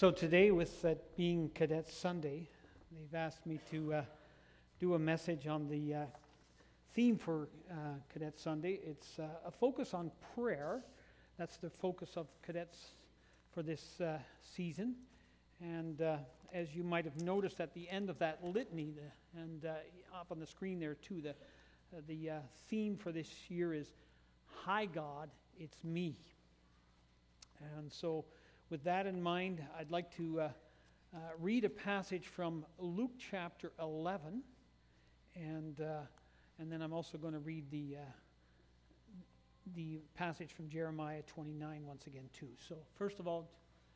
So today, with that being Cadet Sunday, they've asked me to do a message on the theme for Cadet Sunday. It's a focus on prayer. That's the focus of cadets for this season. And as you might have noticed at the end of that litany, and up on the screen there too, the theme for this year is, "Hi God, it's me." And so with that in mind, I'd like to read a passage from Luke chapter 11, and then I'm also going to read the passage from Jeremiah 29 once again too. So first of all,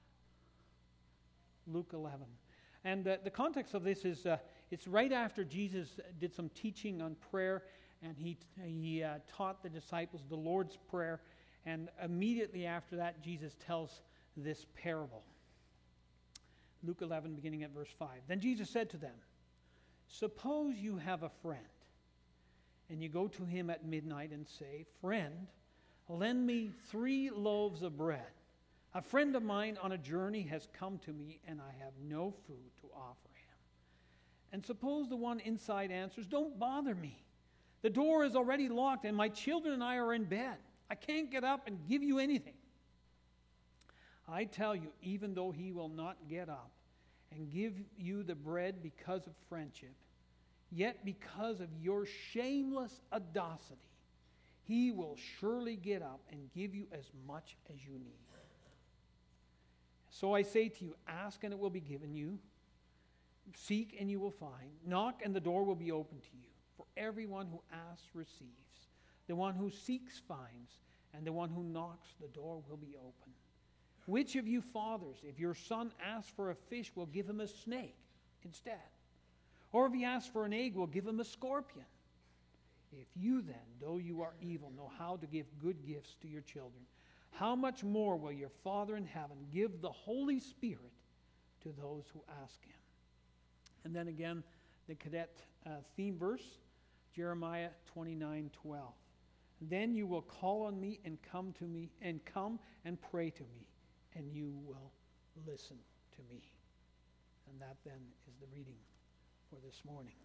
Luke 11. And the context of this is it's right after Jesus did some teaching on prayer, and he taught the disciples the Lord's Prayer, and immediately after that Jesus tells this parable. Luke 11, beginning at verse 5. Then Jesus said to them, "Suppose you have a friend, and you go to him at midnight and say, 'Friend, lend me 3 loaves of bread. A friend of mine on a journey has come to me, and I have no food to offer him.' And suppose the one inside answers, 'Don't bother me. The door is already locked, and my children and I are in bed. I can't get up and give you anything.' I tell you, even though he will not get up and give you the bread because of friendship, yet because of your shameless audacity, he will surely get up and give you as much as you need. So I say to you, ask and it will be given you. Seek and you will find. Knock and the door will be opened to you. For everyone who asks receives. The one who seeks finds. And the one who knocks, the door will be open. Which of you fathers, if your son asks for a fish, will give him a snake instead? Or if he asks for an egg, will give him a scorpion? If you then, though you are evil, know how to give good gifts to your children, how much more will your Father in heaven give the Holy Spirit to those who ask him?" And then again, the cadet theme verse, Jeremiah 29:12. "Then you will call on me and come and pray to me, and you will listen to me." And that then is the reading for this morning.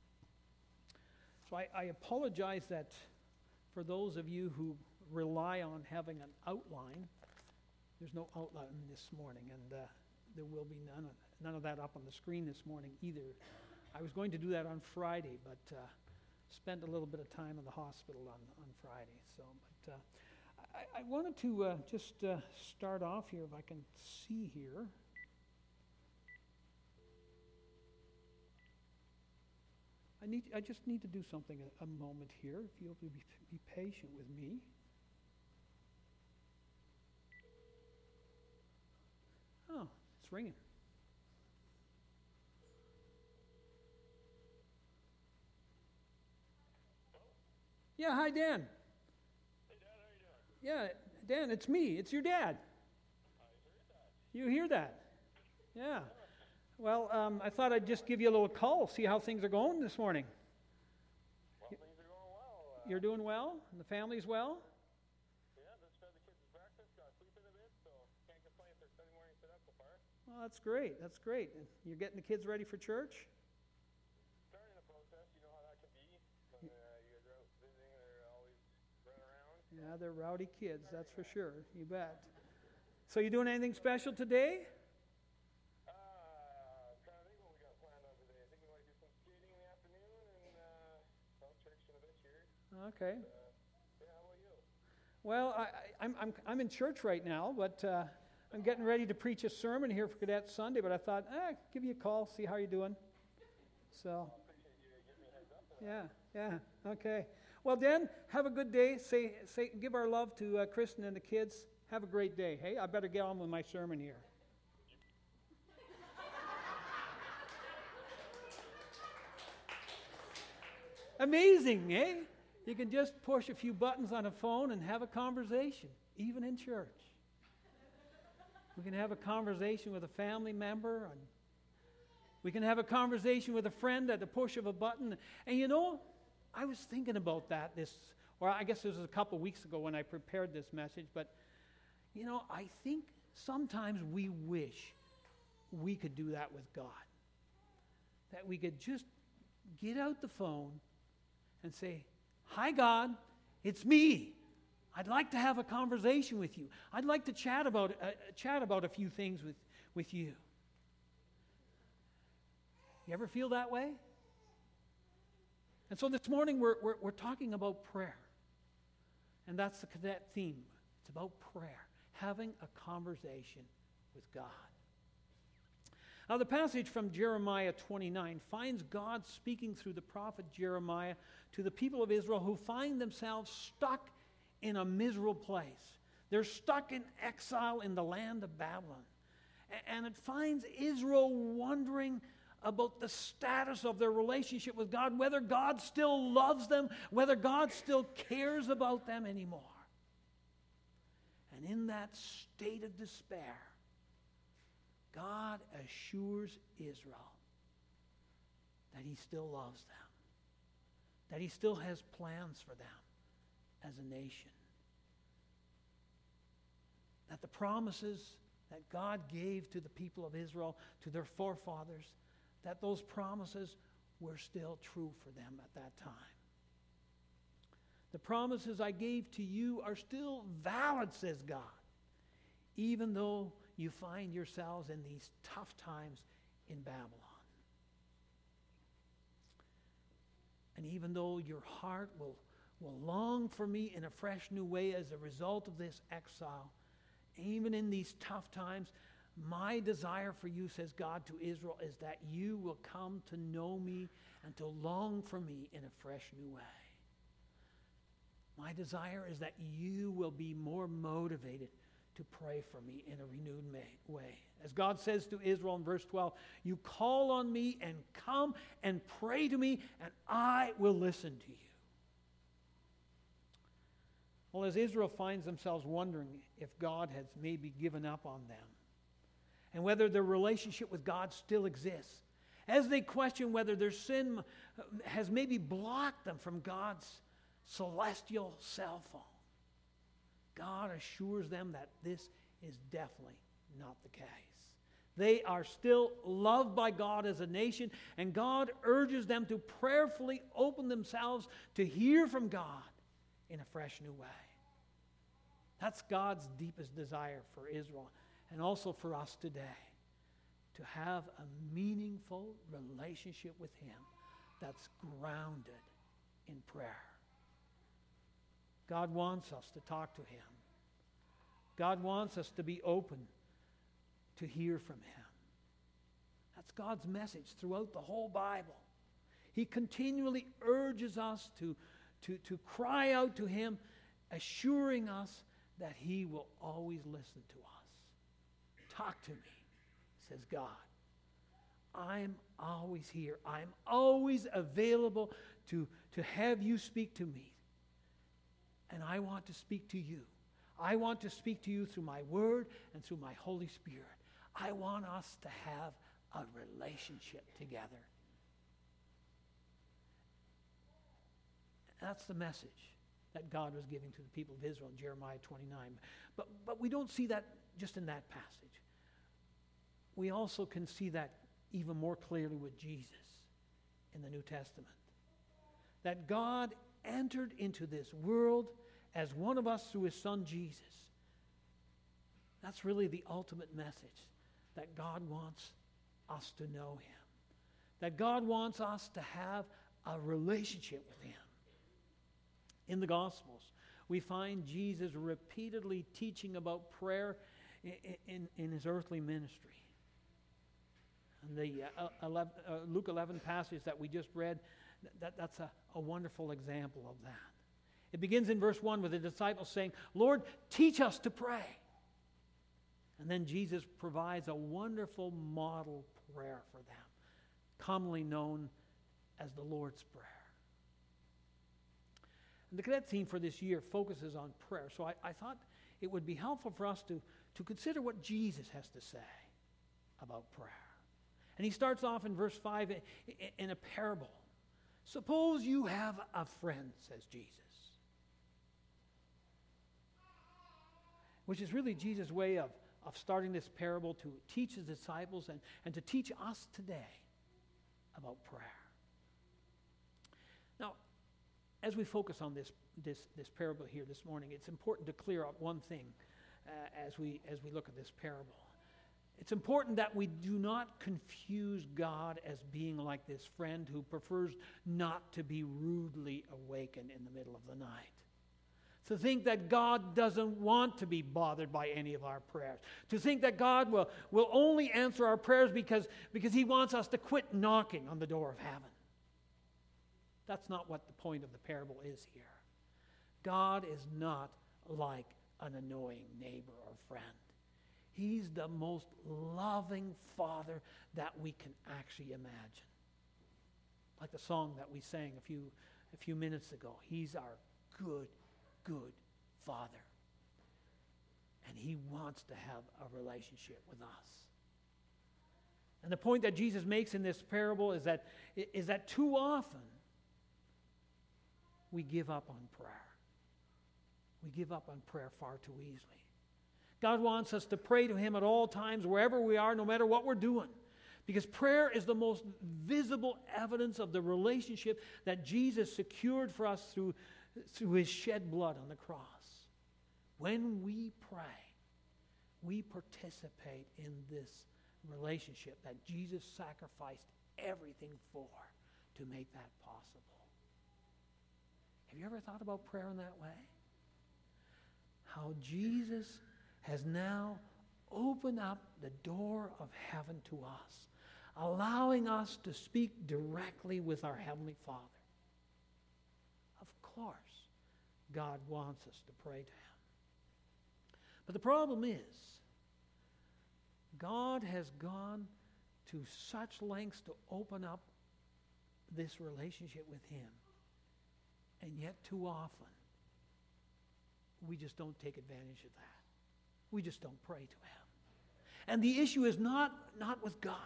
So I apologize that for those of you who rely on having an outline, there's no outline this morning, and there will be none of that up on the screen this morning either. I was going to do that on Friday, but spent a little bit of time in the hospital on Friday. But I wanted to just start off here, if I can see here. I just need to do something a moment here, if you'll be patient with me. Oh, it's ringing. Yeah, hi, Dan. Hey, Dad, how you doing? Yeah, Dan, it's me. It's your dad. I heard that. You hear that? Yeah. Well, I thought I'd just give you a little call, see how things are going this morning. Well, things are going well. You're doing well? And the family's well? Yeah, just fed the kids breakfast, got sleeping a bit, so can't complain for Sunday morning set up so far. Well, that's great. That's great. And you're getting the kids ready for church? Starting the process, you know how that can be. When you guys are out visiting, they're always running around. Yeah, they're rowdy kids, that's for sure. You bet. So you doing anything special today? I'm trying to think what we got planned on today. I think we might do some skating in the afternoon and church in a bit here. Okay. Yeah, how about you? Well, I'm in church right now, but I'm getting ready to preach a sermon here for Cadet Sunday, but I thought, give you a call, see how you're doing. So, I appreciate you giving me a heads up for that. yeah, okay. Well, Dan, have a good day. Say, give our love to Kristen and the kids. Have a great day. Hey, I better get on with my sermon here. Amazing, eh? You can just push a few buttons on a phone and have a conversation, even in church. We can have a conversation with a family member. And we can have a conversation with a friend at the push of a button. And you know, I was thinking about that I guess this was a couple weeks ago when I prepared this message, but you know, I think sometimes we wish we could do that with God. That we could just get out the phone and say, "Hi, God, it's me. I'd like to have a conversation with you. I'd like to chat about a few things with you." You ever feel that way? And so this morning we're talking about prayer. And that's the cadet theme. It's about prayer, having a conversation with God. Now the passage from Jeremiah 29 finds God speaking through the prophet Jeremiah to the people of Israel who find themselves stuck in a miserable place. They're stuck in exile in the land of Babylon. And it finds Israel wondering about the status of their relationship with God, whether God still loves them, whether God still cares about them anymore. And in that state of despair, God assures Israel that He still loves them, that He still has plans for them as a nation, that the promises that God gave to the people of Israel, to their forefathers, that those promises were still true for them at that time. The promises I gave to you are still valid, says God, even though you find yourselves in these tough times in Babylon. And even though your heart will long for me in a fresh new way as a result of this exile, even in these tough times, my desire for you, says God to Israel, is that you will come to know me and to long for me in a fresh new way. My desire is that you will be more motivated to pray for me in a renewed way. As God says to Israel in verse 12, "You call on me and come and pray to me, and I will listen to you." Well, as Israel finds themselves wondering if God has maybe given up on them, and whether their relationship with God still exists, as they question whether their sin has maybe blocked them from God's celestial cell phone, God assures them that this is definitely not the case. They are still loved by God as a nation, and God urges them to prayerfully open themselves to hear from God in a fresh new way. That's God's deepest desire for Israel and also for us today, to have a meaningful relationship with Him that's grounded in prayer. God wants us to talk to Him. God wants us to be open to hear from Him. That's God's message throughout the whole Bible. He continually urges us to cry out to Him, assuring us that He will always listen to us. Talk to me, says God. I'm always here. I'm always available to have you speak to me. And I want to speak to you. I want to speak to you through my word and through my Holy Spirit. I want us to have a relationship together. That's the message that God was giving to the people of Israel in Jeremiah 29. But we don't see that just in that passage. We also can see that even more clearly with Jesus in the New Testament. That God entered into this world as one of us through His Son Jesus. That's really the ultimate message, that God wants us to know Him. That God wants us to have a relationship with Him. In the Gospels, we find Jesus repeatedly teaching about prayer in His earthly ministry. And the Luke 11 passage that we just read, that's a wonderful example of that. It begins in verse 1 with the disciples saying, "Lord, teach us to pray." And then Jesus provides a wonderful model prayer for them, commonly known as the Lord's Prayer. And the cadet theme for this year focuses on prayer. So I thought it would be helpful for us to consider what Jesus has to say about prayer. And he starts off in verse 5 in a parable. "Suppose you have a friend," says Jesus. Which is really Jesus' way of of starting this parable to teach his disciples and to teach us today about prayer. Now, as we focus on this parable here this morning, it's important to clear up one thing as we look at this parable. It's important that we do not confuse God as being like this friend who prefers not to be rudely awakened in the middle of the night. To think that God doesn't want to be bothered by any of our prayers. To think that God will only answer our prayers because he wants us to quit knocking on the door of heaven. That's not what the point of the parable is here. God is not like an annoying neighbor or friend. He's the most loving Father that we can actually imagine. Like the song that we sang a few minutes ago. He's our good Father. And he wants to have a relationship with us. And the point that Jesus makes in this parable is that too often we give up on prayer. We give up on prayer far too easily. God wants us to pray to him at all times, wherever we are, no matter what we're doing. Because prayer is the most visible evidence of the relationship that Jesus secured for us through his shed blood on the cross. When we pray, we participate in this relationship that Jesus sacrificed everything for to make that possible. Have you ever thought about prayer in that way? How Jesus has now opened up the door of heaven to us, allowing us to speak directly with our Heavenly Father. Of course, God wants us to pray to him. But the problem is, God has gone to such lengths to open up this relationship with him. And yet too often, we just don't take advantage of that. We just don't pray to him. And the issue is not with God.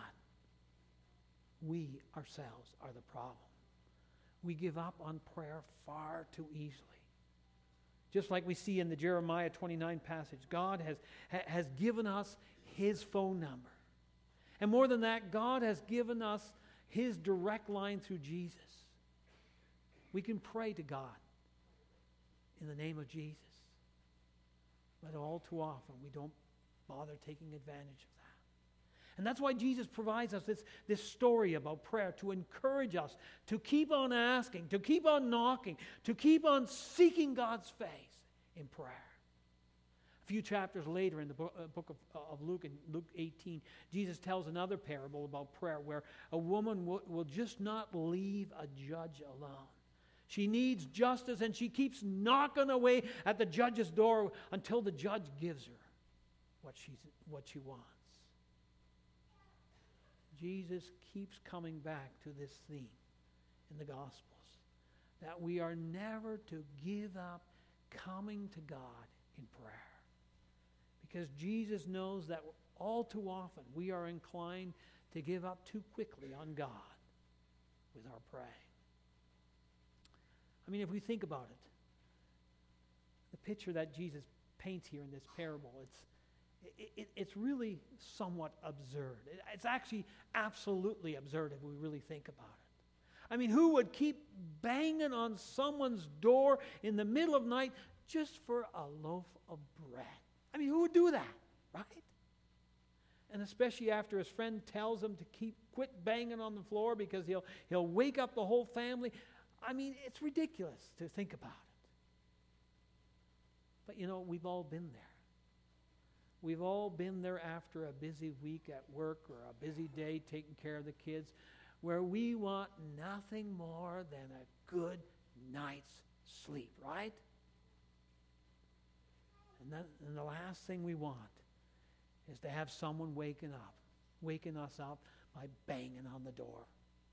We ourselves are the problem. We give up on prayer far too easily. Just like we see in the Jeremiah 29 passage, God has given us his phone number. And more than that, God has given us his direct line through Jesus. We can pray to God in the name of Jesus. But all too often, we don't bother taking advantage of that. And that's why Jesus provides us this story about prayer to encourage us to keep on asking, to keep on knocking, to keep on seeking God's face in prayer. A few chapters later in the book of Luke, in Luke 18, Jesus tells another parable about prayer where a woman will just not leave a judge alone. She needs justice, and she keeps knocking away at the judge's door until the judge gives her what she wants. Jesus keeps coming back to this theme in the Gospels, that we are never to give up coming to God in prayer. Because Jesus knows that all too often we are inclined to give up too quickly on God with our praying. I mean, if we think about it, the picture that Jesus paints here in this parable, it's really somewhat absurd. It's actually absolutely absurd if we really think about it. I mean, who would keep banging on someone's door in the middle of the night just for a loaf of bread? I mean, who would do that, right? And especially after his friend tells him to quit banging on the floor because he'll wake up the whole family. I mean, it's ridiculous to think about it. But you know, we've all been there. We've all been there after a busy week at work or a busy day taking care of the kids, where we want nothing more than a good night's sleep, right? And the last thing we want is to have someone waking us up by banging on the door.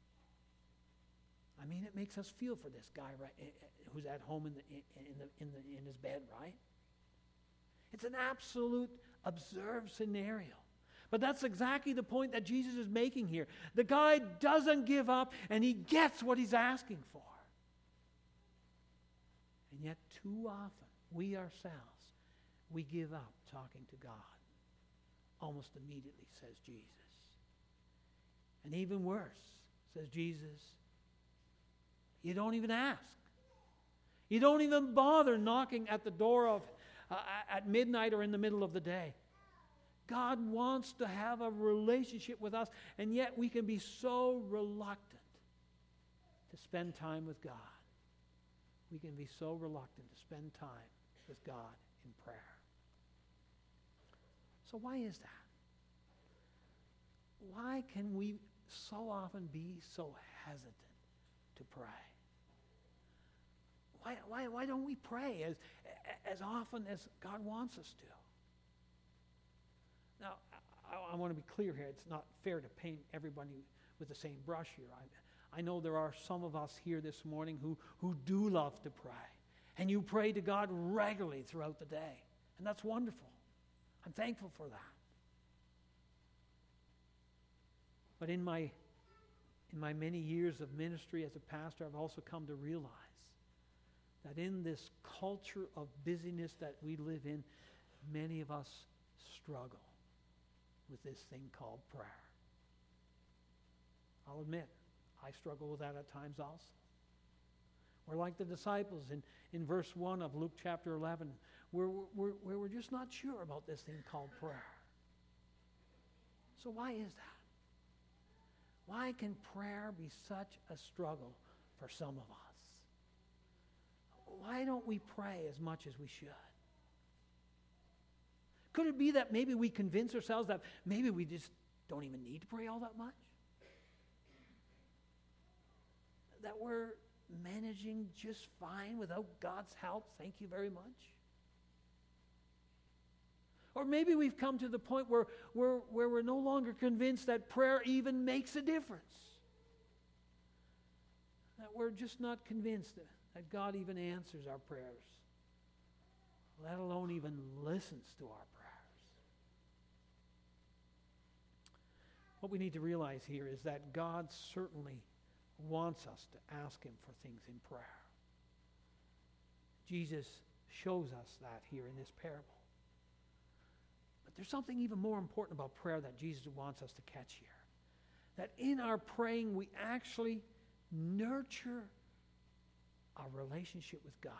I mean, it makes us feel for this guy who's at home in his bed, right? It's an absolute absurd scenario. But that's exactly the point that Jesus is making here. The guy doesn't give up, and he gets what he's asking for. And yet, too often, we ourselves, we give up talking to God. Almost immediately, says Jesus. And even worse, says Jesus, you don't even ask. You don't even bother knocking at the door of at midnight or in the middle of the day. God wants to have a relationship with us, and yet we can be so reluctant to spend time with God. We can be so reluctant to spend time with God in prayer. So why is that? Why can we so often be so hesitant to pray? Why don't we pray as often as God wants us to? Now, I want to be clear here. It's not fair to paint everybody with the same brush here. I know there are some of us here this morning who do love to pray. And you pray to God regularly throughout the day. And that's wonderful. I'm thankful for that. But in my many years of ministry as a pastor, I've also come to realize that in this culture of busyness that we live in, many of us struggle with this thing called prayer. I'll admit, I struggle with that at times also. We're like the disciples in verse 1 of Luke chapter 11, where we're just not sure about this thing called prayer. So why is that? Why can prayer be such a struggle for some of us? Why don't we pray as much as we should? Could it be that maybe we convince ourselves that maybe we just don't even need to pray all that much? That we're managing just fine without God's help, thank you very much? Or maybe we've come to the point where we're no longer convinced that prayer even makes a difference. That we're just not convinced that God even answers our prayers, let alone even listens to our prayers. What we need to realize here is that God certainly wants us to ask Him for things in prayer. Jesus shows us that here in this parable. But there's something even more important about prayer that Jesus wants us to catch here. That in our praying, we actually nurture our relationship with God.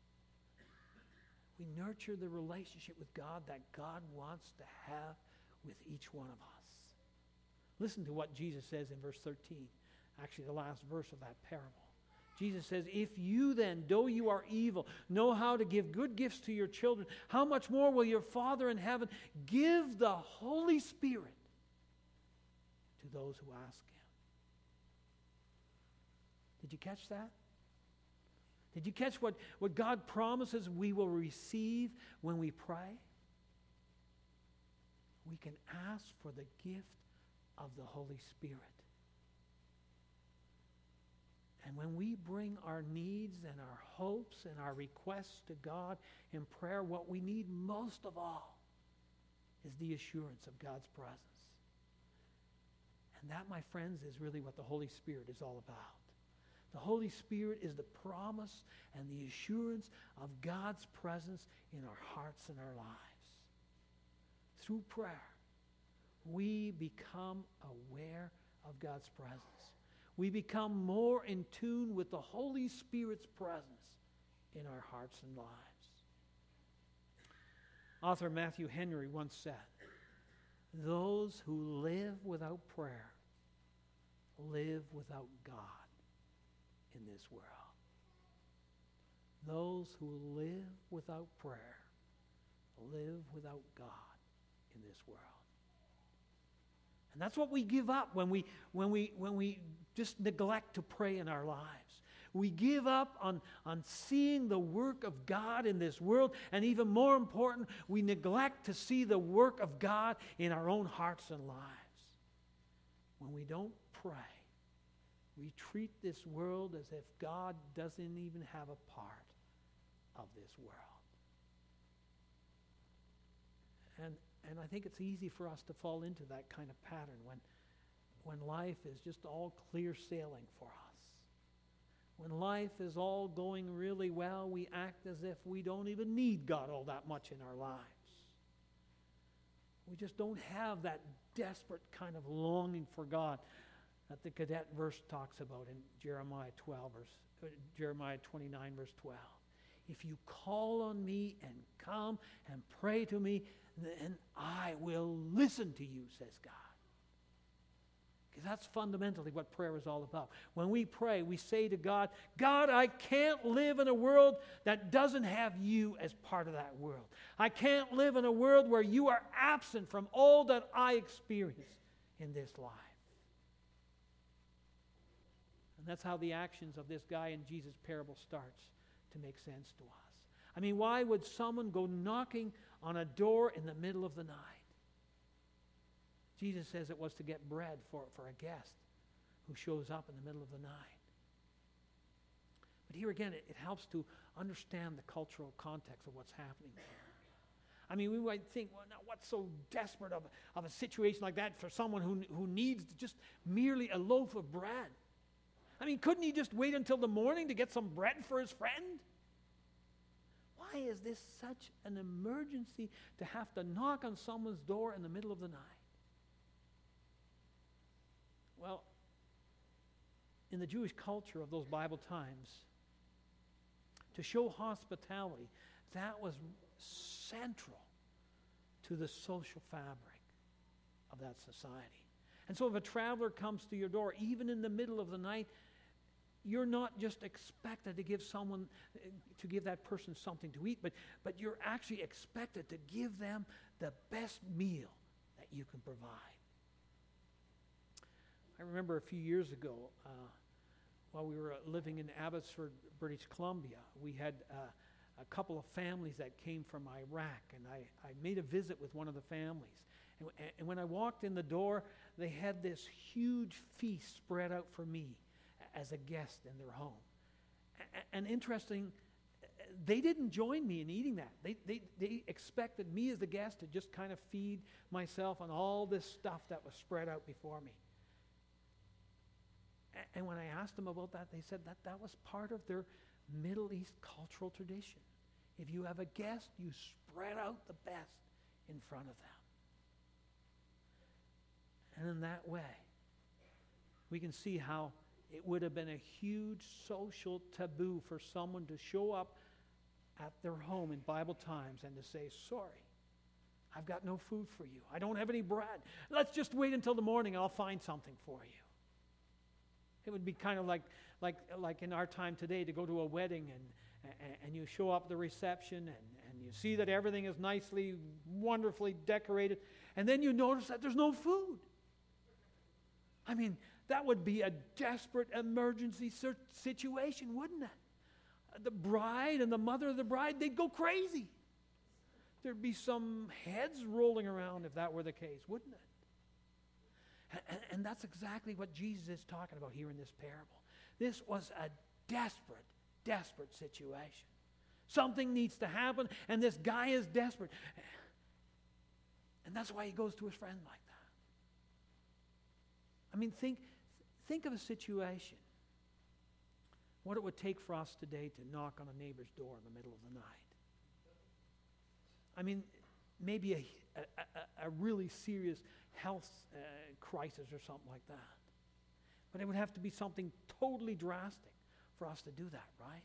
We nurture the relationship with God that God wants to have with each one of us. Listen to what Jesus says in verse 13. Actually, the last verse of that parable. Jesus says, if you then, though you are evil, know how to give good gifts to your children, how much more will your Father in heaven give the Holy Spirit to those who ask Him? Did you catch that? Did you catch what God promises we will receive when we pray? We can ask for the gift of the Holy Spirit. And when we bring our needs and our hopes and our requests to God in prayer, what we need most of all is the assurance of God's presence. And that, my friends, is really what the Holy Spirit is all about. The Holy Spirit is the promise and the assurance of God's presence in our hearts and our lives. Through prayer, we become aware of God's presence. We become more in tune with the Holy Spirit's presence in our hearts and lives. Author Matthew Henry once said, "Those who live without prayer live without God in this world." Those who live without prayer live without God in this world. And that's what we give up when we just neglect to pray in our lives. We give up on seeing the work of God in this world, and even more important, we neglect to see the work of God in our own hearts and lives. When we don't pray, we treat this world as if God doesn't even have a part of this world. And I think it's easy for us to fall into that kind of pattern when life is just all clear sailing for us. When life is all going really well, we act as if we don't even need God all that much in our lives. We just don't have that desperate kind of longing for God that the cadet verse talks about in Jeremiah 29, verse 12. If you call on me and come and pray to me, then I will listen to you, says God. Because that's fundamentally what prayer is all about. When we pray, we say to God, God, I can't live in a world that doesn't have you as part of that world. I can't live in a world where you are absent from all that I experience in this life. And that's how the actions of this guy in Jesus' parable starts to make sense to us. I mean, why would someone go knocking on a door in the middle of the night? Jesus says it was to get bread for a guest who shows up in the middle of the night. But here again, it helps to understand the cultural context of what's happening there. I mean, we might think, well, now what's so desperate of a situation like that for someone who needs just merely a loaf of bread? I mean, couldn't he just wait until the morning to get some bread for his friend? Why is this such an emergency to have to knock on someone's door in the middle of the night? Well, in the Jewish culture of those Bible times, to show hospitality, that was central to the social fabric of that society. And so if a traveler comes to your door, even in the middle of the night, you're not just expected to give that person something to eat, but you're actually expected to give them the best meal that you can provide. I remember a few years ago, while we were living in Abbotsford, British Columbia, we had a couple of families that came from Iraq, and I made a visit with one of the families. And when I walked in the door, they had this huge feast spread out for me as a guest in their home. And interesting, they didn't join me in eating that. They expected me as the guest to just kind of feed myself on all this stuff that was spread out before me. And when I asked them about that, they said that was part of their Middle East cultural tradition. If you have a guest, you spread out the best in front of them. And in that way, we can see how it would have been a huge social taboo for someone to show up at their home in Bible times and to say, sorry, I've got no food for you. I don't have any bread. Let's just wait until the morning and I'll find something for you. It would be kind of like in our time today to go to a wedding and you show up at the reception and you see that everything is nicely, wonderfully decorated, and then you notice that there's no food. I mean, that would be a desperate emergency situation, wouldn't it? The bride and the mother of the bride, they'd go crazy. There'd be some heads rolling around if that were the case, wouldn't it? And that's exactly what Jesus is talking about here in this parable. This was a desperate, desperate situation. Something needs to happen, and this guy is desperate. And that's why he goes to his friend like that. I mean, think of a situation, what it would take for us today to knock on a neighbor's door in the middle of the night. I mean, maybe a really serious health crisis or something like that. But it would have to be something totally drastic for us to do that, right?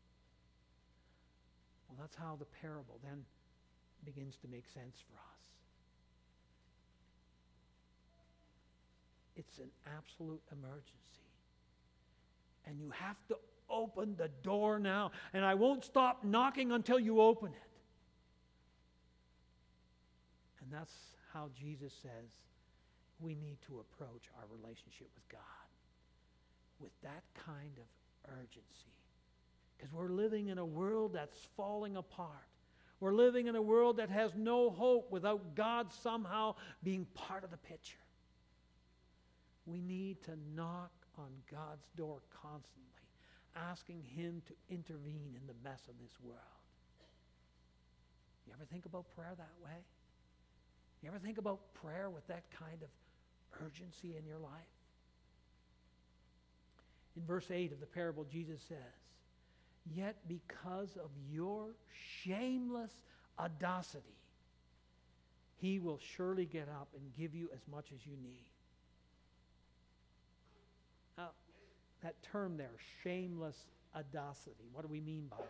Well, that's how the parable then begins to make sense for us. It's an absolute emergency. And you have to open the door now. And I won't stop knocking until you open it. And that's how Jesus says we need to approach our relationship with God. With that kind of urgency. Because we're living in a world that's falling apart. We're living in a world that has no hope without God somehow being part of the picture. We need to knock on God's door constantly, asking Him to intervene in the mess of this world. You ever think about prayer that way? You ever think about prayer with that kind of urgency in your life? In verse 8 of the parable, Jesus says, "Yet because of your shameless audacity, He will surely get up and give you as much as you need. Now, that term there, shameless audacity, what do we mean by that?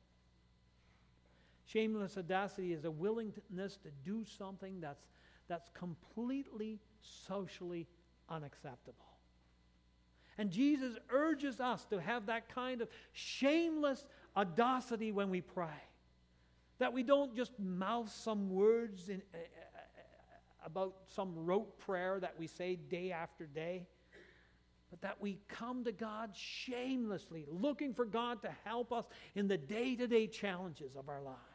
Shameless audacity is a willingness to do something that's completely socially unacceptable. And Jesus urges us to have that kind of shameless audacity when we pray. That we don't just mouth some words about some rote prayer that we say day after day, but that we come to God shamelessly, looking for God to help us in the day-to-day challenges of our lives.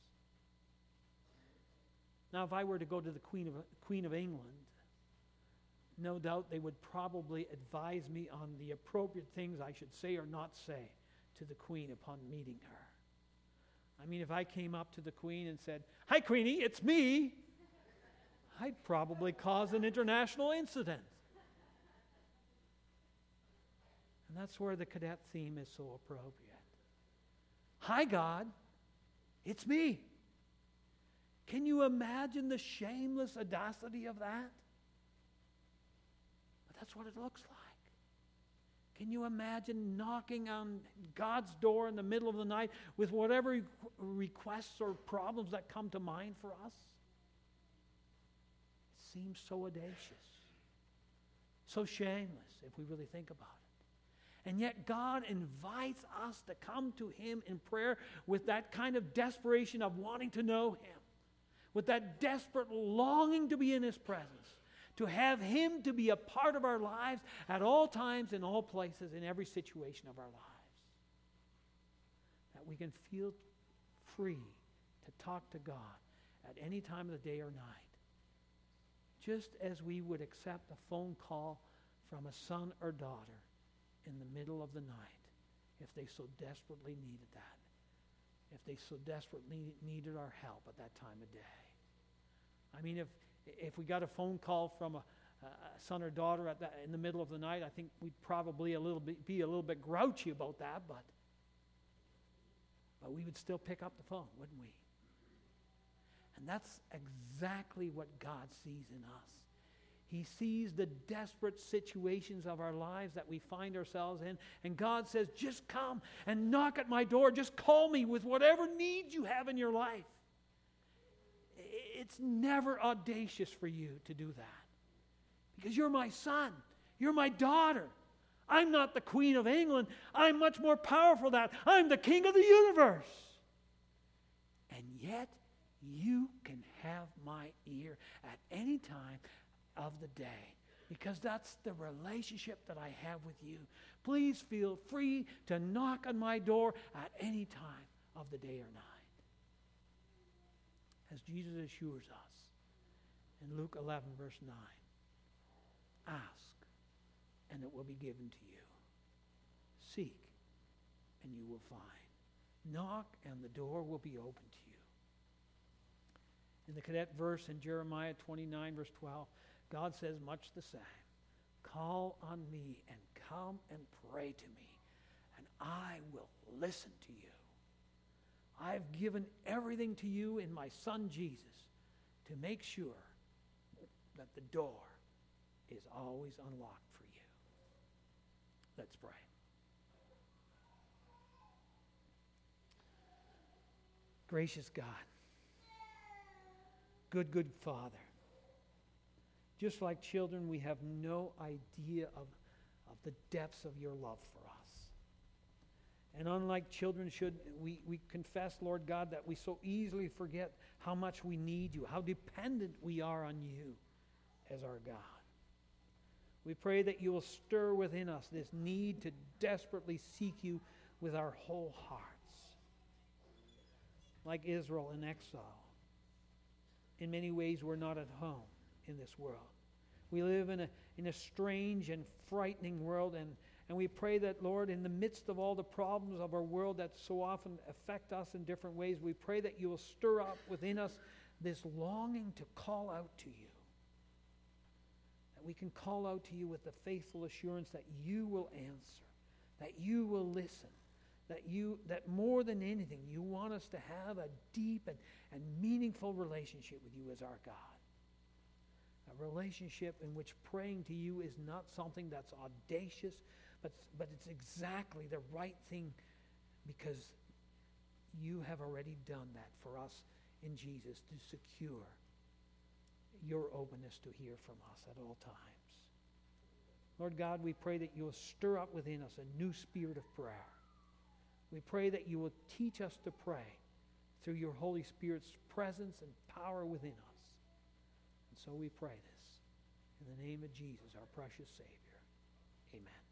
Now, if I were to go to the Queen of England, no doubt they would probably advise me on the appropriate things I should say or not say to the Queen upon meeting her. I mean, if I came up to the Queen and said, "Hi, Queenie, it's me," I'd probably cause an international incident. And that's where the cadet theme is so appropriate. "Hi, God, it's me." Can you imagine the shameless audacity of that? But that's what it looks like. Can you imagine knocking on God's door in the middle of the night with whatever requests or problems that come to mind for us? It seems so audacious, so shameless if we really think about it. And yet God invites us to come to Him in prayer with that kind of desperation of wanting to know Him, with that desperate longing to be in His presence, to have Him to be a part of our lives at all times, in all places, in every situation of our lives. That we can feel free to talk to God at any time of the day or night. Just as we would accept a phone call from a son or daughter in the middle of the night, if they so desperately needed that. If they so desperately needed our help at that time of day. I mean, if we got a phone call from a son or daughter in the middle of the night, I think we'd probably be a little bit grouchy about that, but we would still pick up the phone, wouldn't we? And that's exactly what God sees in us. He sees the desperate situations of our lives that we find ourselves in, and God says, just come and knock at my door. Just call me with whatever needs you have in your life. It's never audacious for you to do that. Because you're my son. You're my daughter. I'm not the Queen of England. I'm much more powerful than that. I'm the King of the universe. And yet, you can have my ear at any time of the day. Because that's the relationship that I have with you. Please feel free to knock on my door at any time of the day or night. As Jesus assures us in Luke 11, verse 9, ask, and it will be given to you. Seek, and you will find. Knock, and the door will be open to you. In the cadet verse in Jeremiah 29, verse 12, God says much the same. Call on me and come and pray to me, and I will listen to you. I've given everything to you in my Son Jesus to make sure that the door is always unlocked for you. Let's pray. Gracious God, good Father, just like children, we have no idea of the depths of your love for us. And unlike children should, we confess, Lord God, that we so easily forget how much we need you, how dependent we are on you as our God. We pray that you will stir within us this need to desperately seek you with our whole hearts. Like Israel in exile, in many ways we're not at home in this world. We live in a strange and frightening world, and we pray that, Lord, in the midst of all the problems of our world that so often affect us in different ways, we pray that you will stir up within us this longing to call out to you. That we can call out to you with the faithful assurance that you will answer, that you will listen, that more than anything, you want us to have a deep and meaningful relationship with you as our God. A relationship in which praying to you is not something that's audacious, but it's exactly the right thing, because you have already done that for us in Jesus to secure your openness to hear from us at all times. Lord God, we pray that you will stir up within us a new spirit of prayer. We pray that you will teach us to pray through your Holy Spirit's presence and power within us. And so we pray this in the name of Jesus, our precious Savior. Amen.